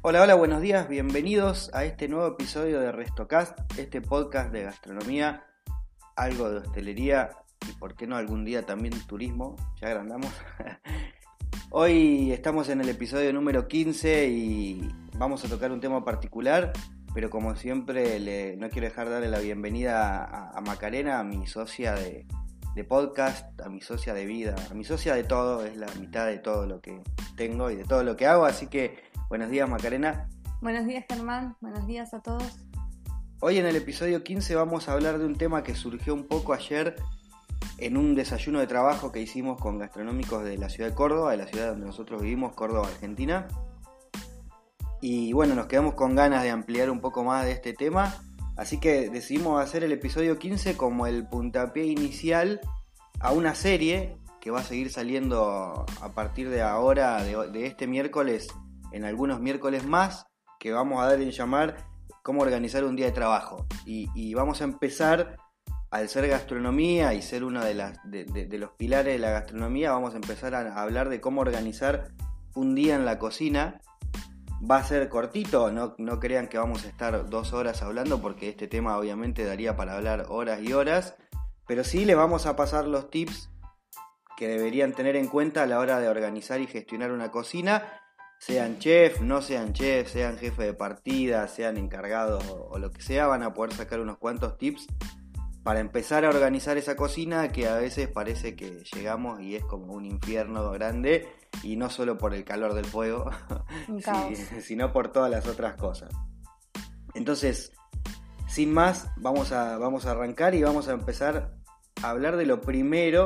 Hola, hola, buenos días, bienvenidos a este nuevo episodio de Restocast, este podcast de gastronomía, algo de hostelería y por qué no algún día también turismo, ya agrandamos. Hoy estamos en el episodio número 15 y vamos a tocar un tema particular, pero como siempre no quiero dejar de darle la bienvenida a Macarena, a mi socia de podcast, a mi socia de vida, a mi socia de todo, es la mitad de todo lo que tengo y de todo lo que hago, así que buenos días, Macarena. Buenos días, Germán. Buenos días a todos. Hoy en el episodio 15 vamos a hablar de un tema que surgió un poco ayer en un desayuno de trabajo que hicimos con gastronómicos de la ciudad de Córdoba, de la ciudad donde nosotros vivimos, Córdoba, Argentina. Y bueno, nos quedamos con ganas de ampliar un poco más de este tema, así que decidimos hacer el episodio 15 como el puntapié inicial a una serie que va a seguir saliendo a partir de ahora, de este miércoles, en algunos miércoles más, que vamos a dar en llamar cómo organizar un día de trabajo. Y vamos a empezar, al ser gastronomía y ser uno de los pilares de la gastronomía, vamos a empezar a hablar de cómo organizar un día en la cocina. Va a ser cortito, no crean que vamos a estar 2 horas hablando, porque este tema obviamente daría para hablar horas y horas, pero sí les vamos a pasar los tips que deberían tener en cuenta a la hora de organizar y gestionar una cocina. Sean chef, no sean chef, sean jefe de partida, sean encargados o lo que sea, van a poder sacar unos cuantos tips para empezar a organizar esa cocina que a veces parece que llegamos y es como un infierno grande, y no solo por el calor del fuego, sino por todas las otras cosas. Entonces, sin más, vamos a arrancar y vamos a empezar a hablar de lo primero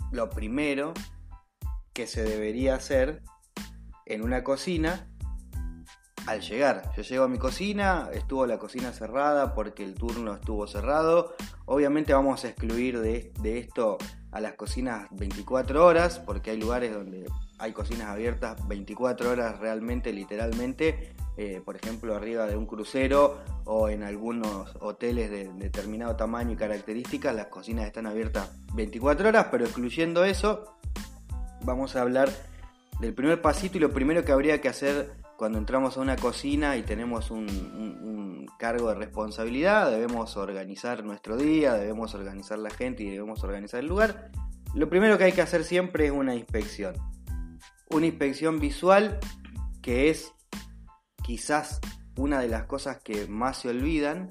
que se debería hacer en una cocina al llegar. Yo llego a mi cocina, estuvo la cocina cerrada porque el turno estuvo cerrado. Obviamente vamos a excluir de esto a las cocinas 24 horas, porque hay lugares donde hay cocinas abiertas 24 horas realmente, literalmente. Por ejemplo, arriba de un crucero o en algunos hoteles de determinado tamaño y características, las cocinas están abiertas 24 horas, pero excluyendo eso, vamos a hablar del primer pasito y lo primero que habría que hacer cuando entramos a una cocina y tenemos un cargo de responsabilidad. Debemos organizar nuestro día, debemos organizar la gente y debemos organizar el lugar. Lo primero que hay que hacer siempre es una inspección. Una inspección visual, que es quizás una de las cosas que más se olvidan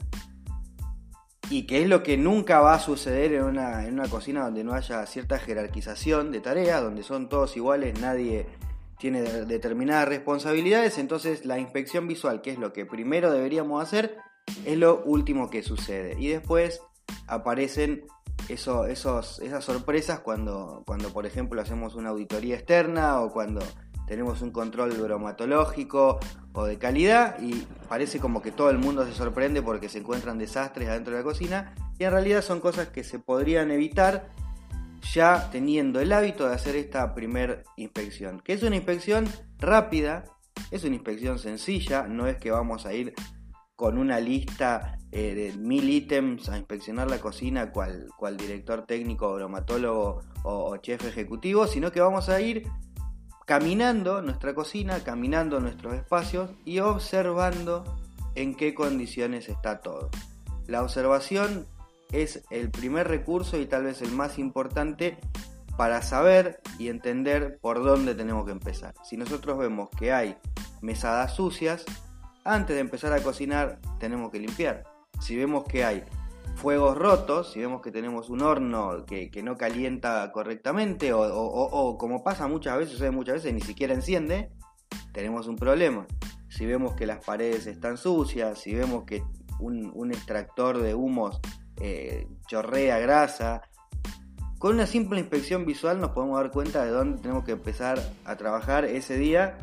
y que es lo que nunca va a suceder en una cocina donde no haya cierta jerarquización de tareas, donde son todos iguales, nadie tiene determinadas responsabilidades. Entonces la inspección visual, que es lo que primero deberíamos hacer, es lo último que sucede. Y después aparecen esas sorpresas cuando por ejemplo hacemos una auditoría externa o cuando tenemos un control bromatológico o de calidad, y parece como que todo el mundo se sorprende porque se encuentran desastres adentro de la cocina, y en realidad son cosas que se podrían evitar ya teniendo el hábito de hacer esta primer inspección, que es una inspección rápida, es una inspección sencilla. No es que vamos a ir con una lista de 1000 ítems a inspeccionar la cocina cual director técnico, bromatólogo o chef ejecutivo, sino que vamos a ir caminando nuestra cocina, caminando nuestros espacios y observando en qué condiciones está todo. La observación es el primer recurso y tal vez el más importante para saber y entender por dónde tenemos que empezar. Si nosotros vemos que hay mesadas sucias, antes de empezar a cocinar tenemos que limpiar. Si vemos que hay fuegos rotos, si vemos que tenemos un horno que no calienta correctamente o como pasa muchas veces ni siquiera enciende, tenemos un problema. Si vemos que las paredes están sucias, si vemos que un extractor de humos chorrea grasa, con una simple inspección visual nos podemos dar cuenta de dónde tenemos que empezar a trabajar ese día,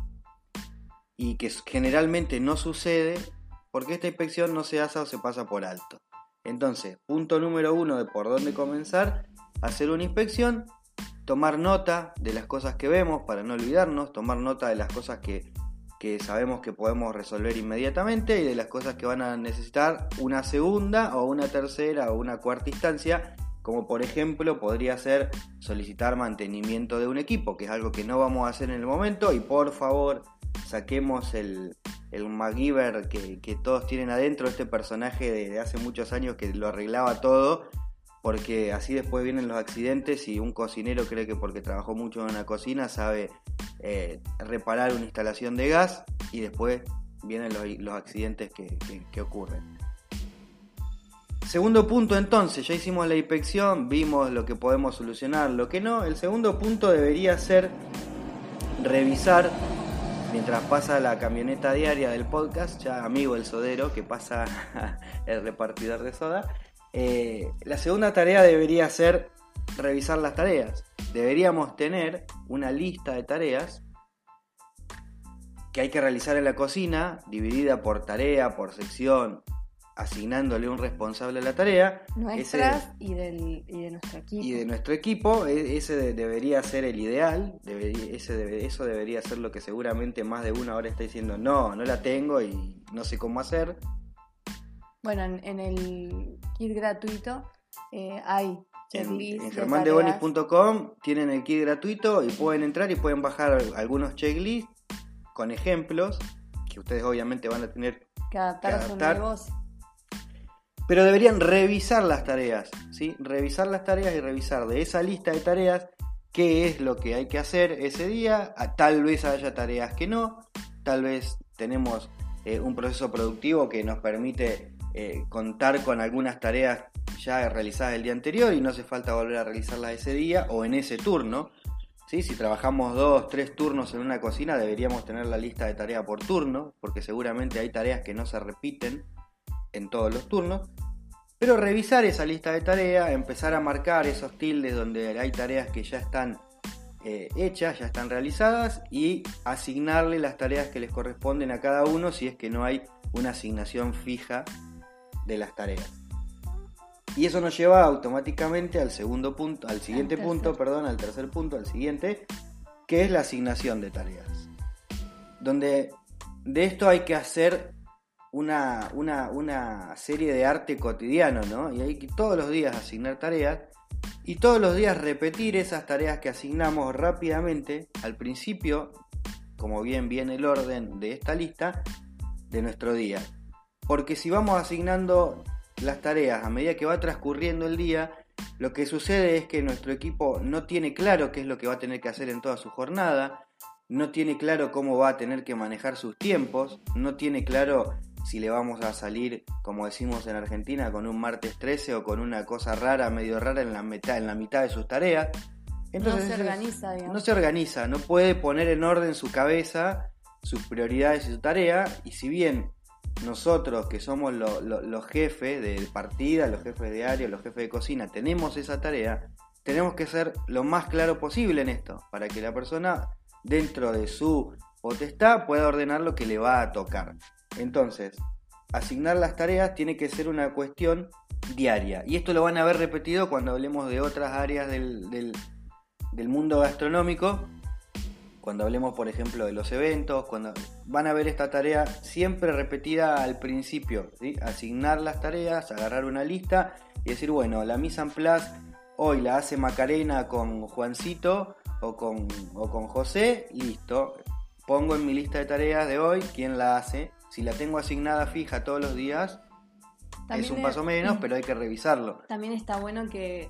y que generalmente no sucede porque esta inspección no se hace o se pasa por alto. Entonces, punto número 1 de por dónde comenzar: hacer una inspección, tomar nota de las cosas que vemos para no olvidarnos, tomar nota de las cosas que sabemos que podemos resolver inmediatamente y de las cosas que van a necesitar una segunda o una tercera o una cuarta instancia, como por ejemplo podría ser solicitar mantenimiento de un equipo, que es algo que no vamos a hacer en el momento, y por favor, saquemos el MacGyver que todos tienen adentro, este personaje de hace muchos años que lo arreglaba todo, porque así después vienen los accidentes y un cocinero cree que porque trabajó mucho en una cocina sabe reparar una instalación de gas y después vienen los accidentes que ocurren. Segundo punto, entonces, ya hicimos la inspección, vimos lo que podemos solucionar, lo que no. El segundo punto debería ser revisar, mientras pasa la camioneta diaria del podcast, ya amigo el sodero que pasa el repartidor de soda, la segunda tarea debería ser revisar las tareas. Deberíamos tener una lista de tareas que hay que realizar en la cocina, dividida por tarea, por sección, asignándole un responsable a la tarea. Nuestras y de nuestro equipo. Y de nuestro equipo, ese debería ser el ideal, eso debería ser lo que seguramente más de uno ahora está diciendo, no la tengo y no sé cómo hacer. Bueno, en el kit gratuito hay checklists. En germandebonis.com tienen el kit gratuito y pueden entrar y pueden bajar algunos checklists con ejemplos que ustedes obviamente van a tener que adaptar a su negocio. Pero deberían revisar las tareas, ¿sí? Revisar las tareas y revisar de esa lista de tareas qué es lo que hay que hacer ese día. Tal vez haya tareas que no, tal vez tenemos un proceso productivo que nos permite contar con algunas tareas ya realizadas el día anterior y no hace falta volver a realizarlas ese día o en ese turno, ¿sí? Si trabajamos 2-3 turnos en una cocina deberíamos tener la lista de tareas por turno, porque seguramente hay tareas que no se repiten en todos los turnos, pero revisar esa lista de tareas, empezar a marcar esos tildes donde hay tareas que ya están hechas, ya están realizadas y asignarle las tareas que les corresponden a cada uno si es que no hay una asignación fija de las tareas. Y eso nos lleva automáticamente al tercer punto, al siguiente, que es la asignación de tareas. Donde de esto hay que hacer una serie de arte cotidiano, ¿no? Y hay que todos los días asignar tareas y todos los días repetir esas tareas que asignamos rápidamente al principio, como bien viene el orden de esta lista, de nuestro día. Porque si vamos asignando las tareas a medida que va transcurriendo el día, lo que sucede es que nuestro equipo no tiene claro qué es lo que va a tener que hacer en toda su jornada, no tiene claro cómo va a tener que manejar sus tiempos, no tiene claro si le vamos a salir, como decimos en Argentina, con un martes 13 o con una cosa rara, medio rara en la mitad de sus tareas. Entonces, no se organiza, digamos. No se organiza, no puede poner en orden su cabeza, sus prioridades y su tarea, y si bien nosotros que somos los jefes de partida, los jefes de área, los jefes de cocina, tenemos esa tarea, tenemos que ser lo más claro posible en esto, para que la persona dentro de su potestad pueda ordenar lo que le va a tocar. Entonces, asignar las tareas tiene que ser una cuestión diaria. Y esto lo van a ver repetido cuando hablemos de otras áreas del mundo gastronómico. Cuando hablemos, por ejemplo, de los eventos, cuando van a ver esta tarea siempre repetida al principio, ¿sí? Asignar las tareas, agarrar una lista y decir, bueno, la mise en place hoy la hace Macarena con Juancito o con José, listo. Pongo en mi lista de tareas de hoy quién la hace. Si la tengo asignada fija todos los días, también es un paso menos, pero hay que revisarlo. También está bueno que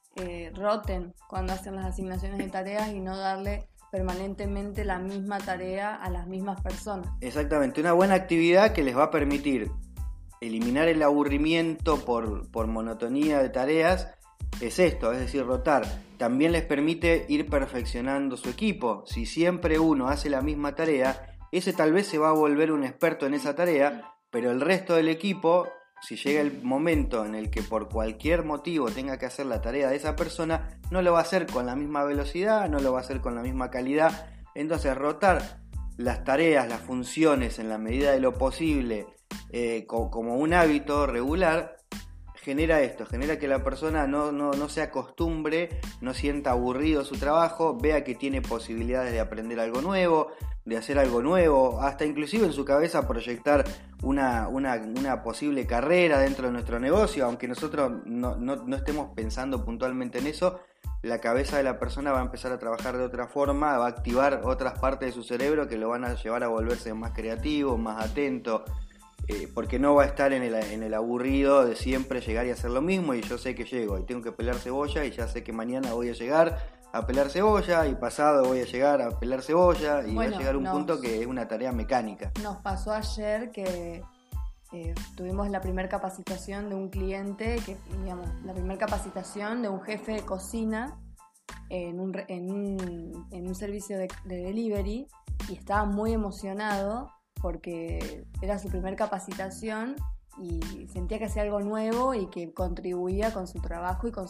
roten cuando hacen las asignaciones de tareas y no darle permanentemente la misma tarea a las mismas personas. Exactamente, una buena actividad que les va a permitir eliminar el aburrimiento por monotonía de tareas es esto, es decir, rotar. También les permite ir perfeccionando su equipo. Si siempre uno hace la misma tarea, ese tal vez se va a volver un experto en esa tarea, pero el resto del equipo, si llega el momento en el que por cualquier motivo tenga que hacer la tarea de esa persona, no lo va a hacer con la misma velocidad, no lo va a hacer con la misma calidad. Entonces, rotar las tareas, las funciones en la medida de lo posible, como un hábito regular, genera esto, genera que la persona no se acostumbre, no sienta aburrido su trabajo, vea que tiene posibilidades de aprender algo nuevo, de hacer algo nuevo, hasta inclusive en su cabeza proyectar una posible carrera dentro de nuestro negocio, aunque nosotros no estemos pensando puntualmente en eso. La cabeza de la persona va a empezar a trabajar de otra forma, va a activar otras partes de su cerebro que lo van a llevar a volverse más creativo, más atento, porque no va a estar en el aburrido de siempre llegar y hacer lo mismo, y yo sé que llego y tengo que pelar cebolla y ya sé que mañana voy a llegar a pelar cebolla y pasado voy a llegar a pelar cebolla y va a llegar un punto que es una tarea mecánica. Nos pasó ayer que tuvimos la primera capacitación de un cliente, la primera capacitación de un jefe de cocina en un servicio de delivery, y estaba muy emocionado porque era su primera capacitación y sentía que hacía algo nuevo y que contribuía con su trabajo y con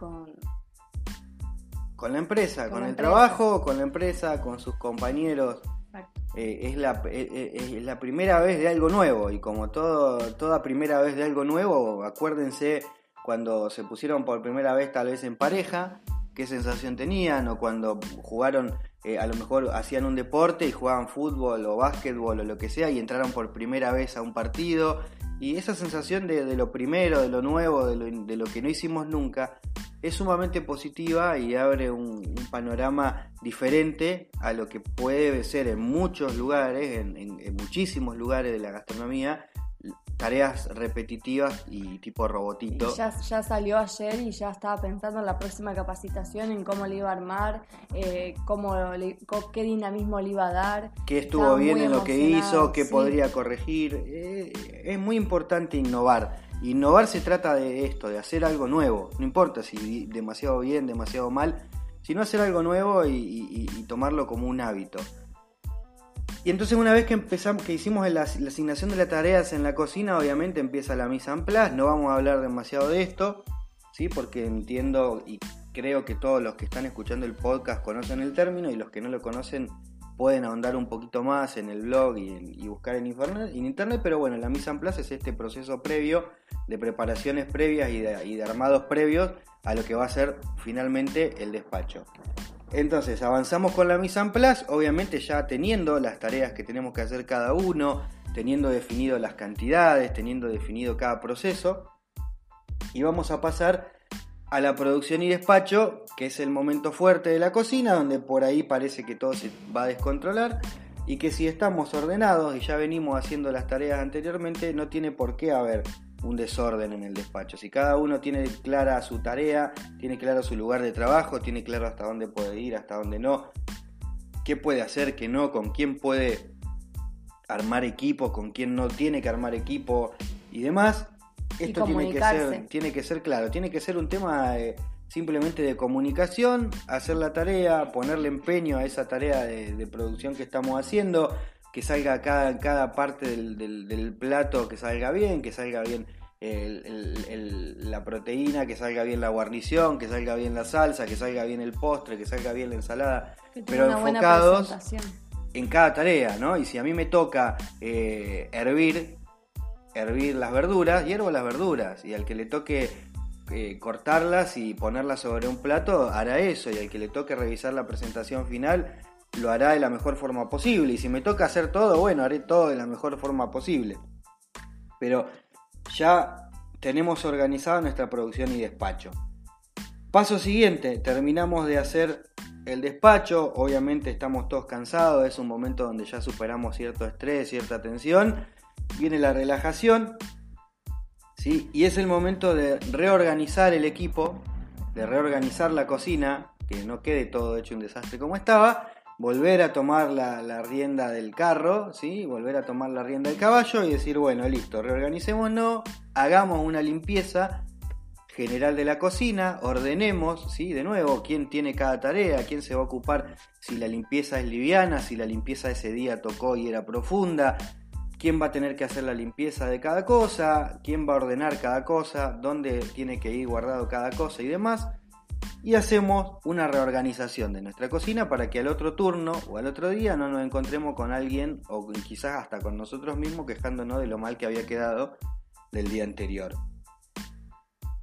la empresa, con el trabajo, con la empresa, con sus compañeros. Es la primera vez de algo nuevo, y como toda primera vez de algo nuevo, acuérdense cuando se pusieron por primera vez tal vez en pareja, qué sensación tenían, o cuando jugaron, a lo mejor hacían un deporte y jugaban fútbol o básquetbol o lo que sea y entraron por primera vez a un partido, y esa sensación de lo primero, de lo nuevo, de lo que no hicimos nunca, es sumamente positiva y abre un panorama diferente a lo que puede ser en muchos lugares, en muchísimos lugares de la gastronomía, tareas repetitivas y tipo robotito. Ya salió ayer y ya estaba pensando en la próxima capacitación, en cómo le iba a armar, qué dinamismo le iba a dar. Qué estuvo bien en lo que hizo, qué podría corregir. Es muy importante innovar. Innovar se trata de esto, de hacer algo nuevo. No importa si demasiado bien, demasiado mal, sino hacer algo nuevo y tomarlo como un hábito. Y entonces una vez que hicimos la asignación de las tareas en la cocina, obviamente empieza la mise en place. No vamos a hablar demasiado de esto, ¿sí? Porque entiendo y creo que todos los que están escuchando el podcast conocen el término, y los que no lo conocen pueden ahondar un poquito más en el blog y buscar en internet, pero bueno, la mise en place es este proceso previo de preparaciones previas y de armados previos a lo que va a ser finalmente el despacho. Entonces avanzamos con la mise en place, obviamente ya teniendo las tareas que tenemos que hacer cada uno, teniendo definido las cantidades, teniendo definido cada proceso, y vamos a pasar a la producción y despacho, que es el momento fuerte de la cocina, donde por ahí parece que todo se va a descontrolar, y que si estamos ordenados y ya venimos haciendo las tareas anteriormente, no tiene por qué haber un desorden en el despacho. Si cada uno tiene clara su tarea, tiene claro su lugar de trabajo, tiene claro hasta dónde puede ir, hasta dónde no, qué puede hacer, qué no, con quién puede armar equipo, con quién no tiene que armar equipo y demás. Esto tiene que ser claro, tiene que ser un tema simplemente de comunicación, hacer la tarea, ponerle empeño a esa tarea de producción que estamos haciendo, que salga cada parte del plato, que salga bien la proteína, que salga bien la guarnición, que salga bien la salsa, que salga bien el postre, que salga bien la ensalada, pero enfocados en cada tarea, ¿no? Y si a mí me toca hervir las verduras, hiervo las verduras, y al que le toque cortarlas y ponerlas sobre un plato hará eso, y al que le toque revisar la presentación final lo hará de la mejor forma posible, y si me toca hacer todo, bueno, haré todo de la mejor forma posible. Pero ya tenemos organizada nuestra producción y despacho. Paso siguiente, terminamos de hacer el despacho, obviamente estamos todos cansados, es un momento donde ya superamos cierto estrés, cierta tensión, viene la relajación, ¿sí? Y es el momento de reorganizar el equipo, de reorganizar la cocina, que no quede todo hecho un desastre como estaba, volver a tomar la rienda del carro, ¿sí? Volver a tomar la rienda del caballo y decir, bueno, listo, reorganicémonos, hagamos una limpieza general de la cocina, ordenemos, ¿sí? De nuevo, quién tiene cada tarea, quién se va a ocupar, si la limpieza es liviana, si la limpieza ese día tocó y era profunda, quién va a tener que hacer la limpieza de cada cosa, quién va a ordenar cada cosa, dónde tiene que ir guardado cada cosa y demás. Y hacemos una reorganización de nuestra cocina para que al otro turno o al otro día no nos encontremos con alguien, o quizás hasta con nosotros mismos, quejándonos de lo mal que había quedado del día anterior.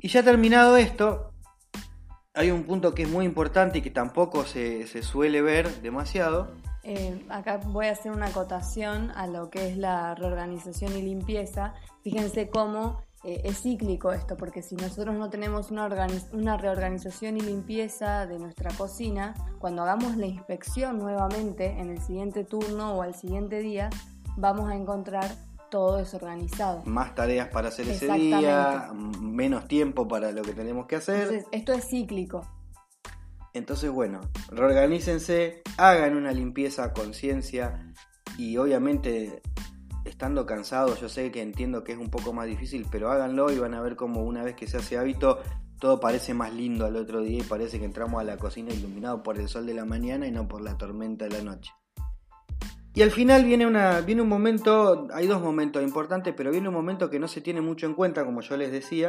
Y ya terminado esto, hay un punto que es muy importante y que tampoco se suele ver demasiado. Acá voy a hacer una acotación a lo que es la reorganización y limpieza. Fíjense cómo es cíclico esto, porque si nosotros no tenemos una reorganización y limpieza de nuestra cocina, cuando hagamos la inspección nuevamente en el siguiente turno o al siguiente día, vamos a encontrar todo desorganizado. Más tareas para hacer ese día, menos tiempo para lo que tenemos que hacer. Entonces, esto es cíclico. Entonces, bueno, reorganícense, hagan una limpieza a conciencia y obviamente estando cansados, yo sé que entiendo que es un poco más difícil, pero háganlo y van a ver como una vez que se hace hábito, todo parece más lindo al otro día y parece que entramos a la cocina iluminado por el sol de la mañana y no por la tormenta de la noche. Y al final viene un momento, hay dos momentos importantes, pero viene un momento que no se tiene mucho en cuenta, como yo les decía,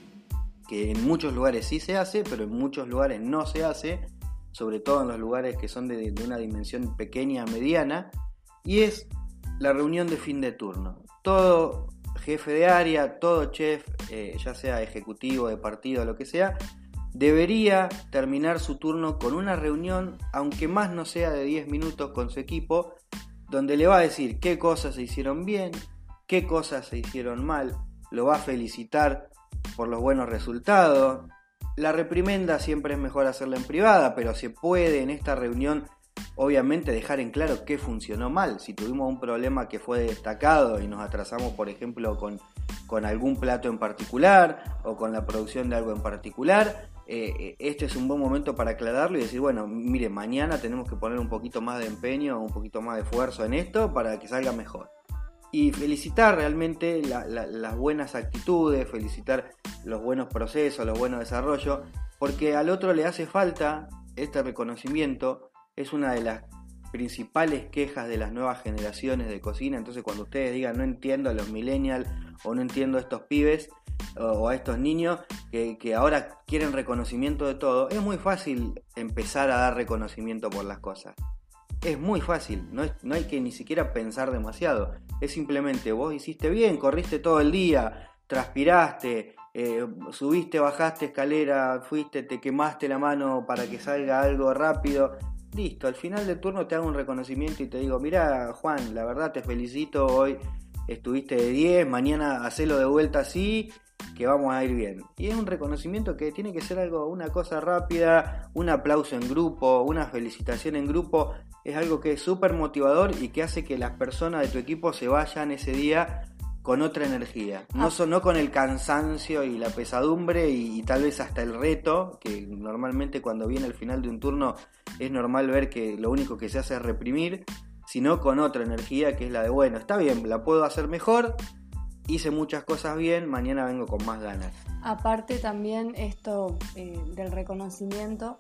que en muchos lugares sí se hace, pero en muchos lugares no se hace, sobre todo en los lugares que son de una dimensión pequeña a mediana, y es la reunión de fin de turno. Todo jefe de área, todo chef, ya sea ejecutivo, de partido, lo que sea, debería terminar su turno con una reunión, aunque más no sea de 10 minutos, con su equipo, donde le va a decir qué cosas se hicieron bien, qué cosas se hicieron mal, lo va a felicitar por los buenos resultados. La reprimenda siempre es mejor hacerla en privada, pero se puede en esta reunión obviamente dejar en claro qué funcionó mal. Si tuvimos un problema que fue destacado y nos atrasamos, por ejemplo, con algún plato en particular o con la producción de algo en particular, este es un buen momento para aclararlo y decir, bueno, mire, mañana tenemos que poner un poquito más de empeño, un poquito más de esfuerzo en esto para que salga mejor. Y felicitar realmente las buenas actitudes, felicitar los buenos procesos, los buenos desarrollos, porque al otro le hace falta este reconocimiento. Es una de las principales quejas de las nuevas generaciones de cocina. Entonces cuando ustedes digan no entiendo a los millennials o no entiendo a estos pibes o a estos niños que ahora quieren reconocimiento de todo, es muy fácil empezar a dar reconocimiento por las cosas. Es muy fácil, no hay que ni siquiera pensar demasiado. Es simplemente vos hiciste bien, corriste todo el día, transpiraste, subiste, bajaste escalera, fuiste, te quemaste la mano para que salga algo rápido. Listo, al final del turno te hago un reconocimiento y te digo, mirá Juan, la verdad te felicito, hoy estuviste de 10, mañana hacelo de vuelta así, que vamos a ir bien. Y es un reconocimiento que tiene que ser algo, una cosa rápida, un aplauso en grupo, una felicitación en grupo, es algo que es súper motivador y que hace que las personas de tu equipo se vayan ese día con otra energía, no con el cansancio y la pesadumbre y tal vez hasta el reto, que normalmente cuando viene el final de un turno es normal ver que lo único que se hace es reprimir, sino con otra energía que es la de, bueno, está bien, la puedo hacer mejor, hice muchas cosas bien, mañana vengo con más ganas. Aparte también esto del reconocimiento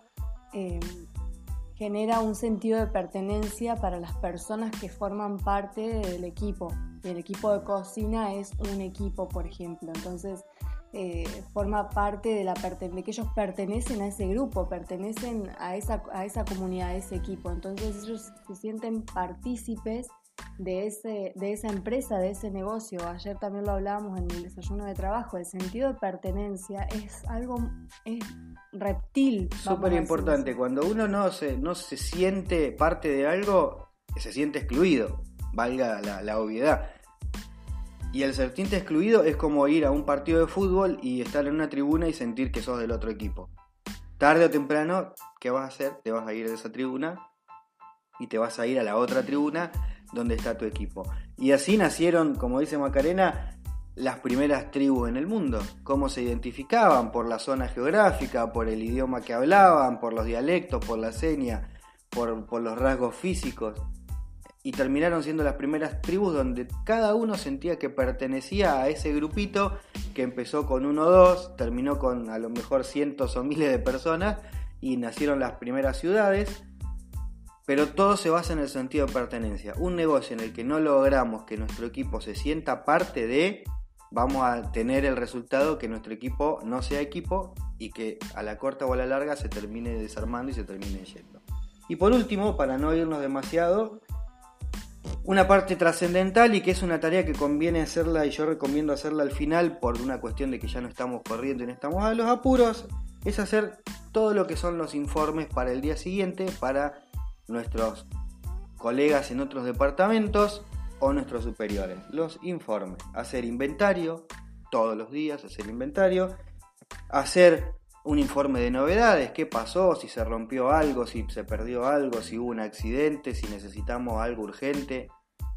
genera un sentido de pertenencia para las personas que forman parte del equipo. Y el equipo de cocina es un equipo, por ejemplo. Entonces forma parte de que ellos pertenecen a ese grupo, pertenecen a esa comunidad, a ese equipo. Entonces ellos se sienten partícipes de esa empresa, de ese negocio. Ayer también lo hablábamos en el desayuno de trabajo. El sentido de pertenencia es algo reptil. Súper importante. Cuando uno no se siente parte de algo, se siente excluido, valga la obviedad. Y el sentirte excluido es como ir a un partido de fútbol y estar en una tribuna y sentir que sos del otro equipo. Tarde o temprano, ¿qué vas a hacer? Te vas a ir de esa tribuna y te vas a ir a la otra tribuna donde está tu equipo. Y así nacieron, como dice Macarena, las primeras tribus en el mundo. Cómo se identificaban por la zona geográfica, por el idioma que hablaban, por los dialectos, por la seña, por los rasgos físicos. Y terminaron siendo las primeras tribus donde cada uno sentía que pertenecía a ese grupito que empezó con 1 o 2, terminó con a lo mejor cientos o miles de personas y nacieron las primeras ciudades. Pero todo se basa en el sentido de pertenencia. Un negocio en el que no logramos que nuestro equipo se sienta parte de, vamos a tener el resultado que nuestro equipo no sea equipo y que a la corta o a la larga se termine desarmando y se termine yendo. Y por último, para no irnos demasiado, Una parte trascendental y que es una tarea que conviene hacerla y yo recomiendo hacerla al final por una cuestión de que ya no estamos corriendo y no estamos a los apuros, es hacer todo lo que son los informes para el día siguiente para nuestros colegas en otros departamentos o nuestros superiores. Los informes, hacer inventario todos los días, hacer inventario, hacer un informe de novedades, qué pasó, si se rompió algo, si se perdió algo, si hubo un accidente, si necesitamos algo urgente.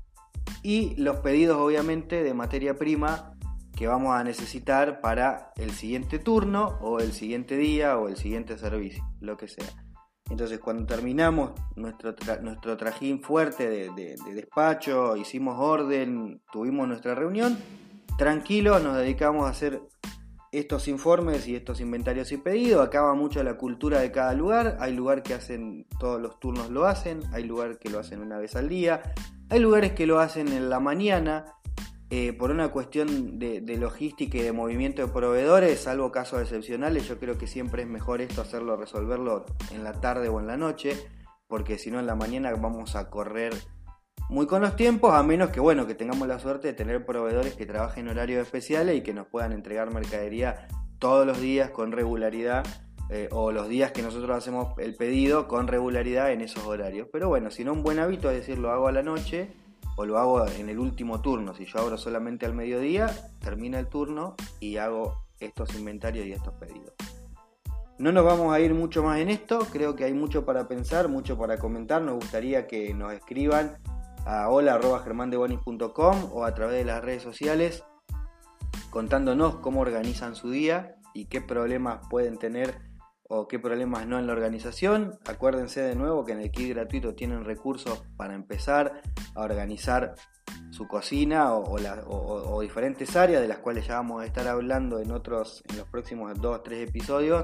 Y los pedidos obviamente de materia prima que vamos a necesitar para el siguiente turno o el siguiente día o el siguiente servicio, lo que sea. Entonces cuando terminamos nuestro trajín fuerte de despacho, hicimos orden, tuvimos nuestra reunión, tranquilos nos dedicamos a hacer estos informes y estos inventarios y pedidos. Acá va mucho la cultura de cada lugar. Hay lugares que hacen todos los turnos, lo hacen, hay lugares que lo hacen una vez al día, hay lugares que lo hacen en la mañana, por una cuestión de logística y de movimiento de proveedores, salvo casos excepcionales. Yo creo que siempre es mejor esto resolverlo en la tarde o en la noche, porque si no en la mañana vamos a correr muy con los tiempos, a menos que tengamos la suerte de tener proveedores que trabajen en horarios especiales y que nos puedan entregar mercadería todos los días con regularidad, o los días que nosotros hacemos el pedido con regularidad en esos horarios. Pero bueno, si no, un buen hábito es decir, lo hago a la noche o lo hago en el último turno. Si yo abro solamente al mediodía, termina el turno y hago estos inventarios y estos pedidos. No nos vamos a ir mucho más en esto, creo que hay mucho para pensar, mucho para comentar. Nos gustaría que nos escriban a hola@germandebonis.com o a través de las redes sociales contándonos cómo organizan su día y qué problemas pueden tener o qué problemas no en la organización. Acuérdense de nuevo que en el kit gratuito tienen recursos para empezar a organizar su cocina o diferentes áreas de las cuales ya vamos a estar hablando en los próximos 2-3 episodios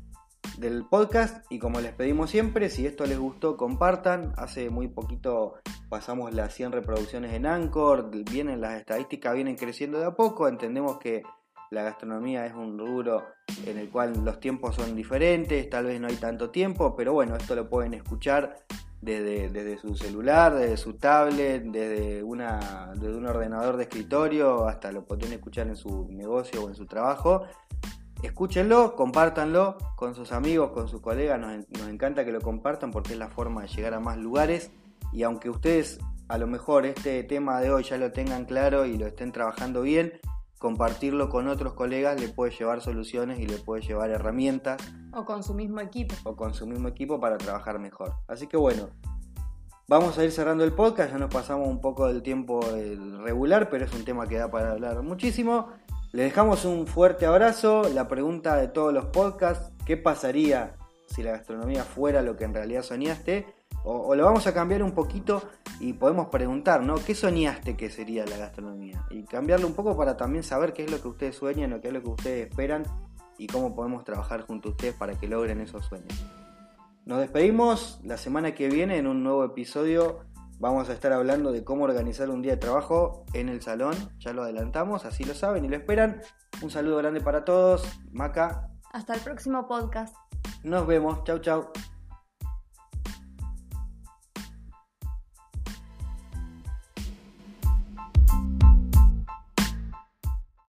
del podcast. Y como les pedimos siempre, si esto les gustó, compartan. Hace muy poquito pasamos las 100 reproducciones en Anchor, las estadísticas vienen creciendo de a poco. Entendemos que la gastronomía es un rubro en el cual los tiempos son diferentes, tal vez no hay tanto tiempo, pero bueno, esto lo pueden escuchar desde su celular, desde su tablet, desde un ordenador de escritorio, hasta lo pueden escuchar en su negocio o en su trabajo. Escúchenlo, compártanlo con sus amigos, con sus colegas. Nos encanta que lo compartan porque es la forma de llegar a más lugares. Y aunque ustedes a lo mejor este tema de hoy ya lo tengan claro y lo estén trabajando bien, compartirlo con otros colegas le puede llevar soluciones y le puede llevar herramientas. O con su mismo equipo. O con su mismo equipo para trabajar mejor. Así que bueno, vamos a ir cerrando el podcast. Ya nos pasamos un poco del tiempo regular, pero es un tema que da para hablar muchísimo. Les dejamos un fuerte abrazo. La pregunta de todos los podcasts: ¿qué pasaría si la gastronomía fuera lo que en realidad soñaste? O lo vamos a cambiar un poquito y podemos preguntar, ¿no? ¿Qué soñaste que sería la gastronomía? Y cambiarlo un poco para también saber qué es lo que ustedes sueñan o qué es lo que ustedes esperan y cómo podemos trabajar junto a ustedes para que logren esos sueños. Nos despedimos. La semana que viene en un nuevo episodio vamos a estar hablando de cómo organizar un día de trabajo en el salón. Ya lo adelantamos, así lo saben y lo esperan. Un saludo grande para todos. Maca. Hasta el próximo podcast. Nos vemos. Chau, chau.